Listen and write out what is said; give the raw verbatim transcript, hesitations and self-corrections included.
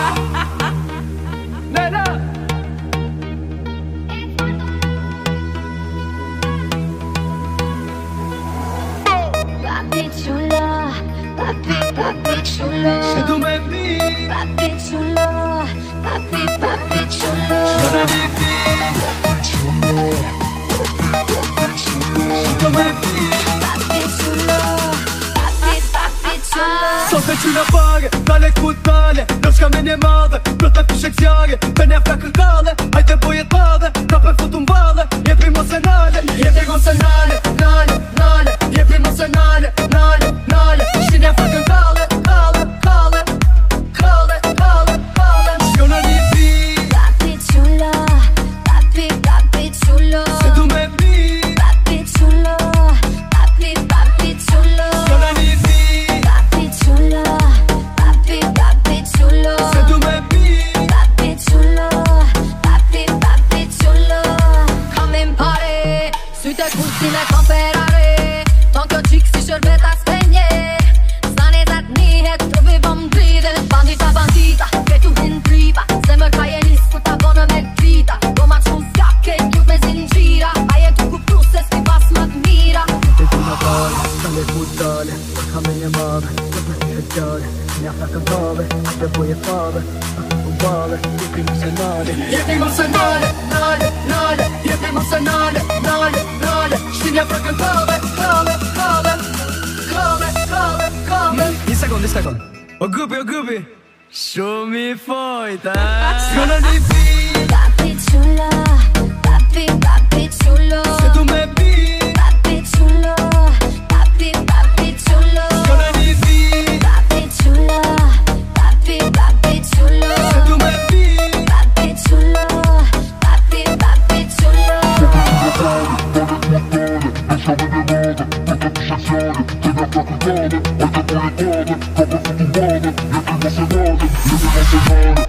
Nena. Papi chulo, papi, papi chulo. Se tu me pides, Papi chulo, papi, papi chulo. sono di Se tu me pides, Papi chulo, papi, papi chulo. sohbet qyna pare, tale ku tale Do shka me një madhe, do të pishe kjare Për një frakër kale, hajte bojet madhe Ka për futu m'bale, jepi mos e nale Jepi mos e nale, nale, nale Jepi mos e nale, nale, nale Shki një frakër kale, kale, kale Kale, kale, kale Shko në një pi Papi chulo, papi, papi chulo. Se du me pi Papi chulo, papi, papi chulo. Shko në një pi Papi chulo, papi, papi chulo. Se du me pi Papi chulo, papi, papi chulo. Kam in pare, syte kursin e kam Ferrari. Ton kjo qik si shërbeta s'penje. Zane zat nihet, trupi bom dride. Bandita, bandita, kretu hin tripa. Se më ka jenis ku ta bonë me drita. Do ma qun s'jake, ljut me zinxhira. Aje tu kuptu se s'ki pas më t'mira. Se tu në pare, tale ku tale Ka me një madhe, do të pishe kjare Një frakër kale, hajte bojet madhe Ka për futu m'bale, jepi mos e nale Jepi mos e nale, nale, nale Jepi mos e nale, nale, nale Shti një frakër kale, kale, kale Kale, kale, kale Një sekund, një sekund O gupi, o gupi Shumë i fojt, a? S'ko në një pi Papi chulo, papi, papi chulo. Se tu me pi Papi chulo, papi, papi chulo. S'ko në një pi Papi chulo, papi, papi chulo. Se tu me pi Papi chulo, papi, papi chulo. Come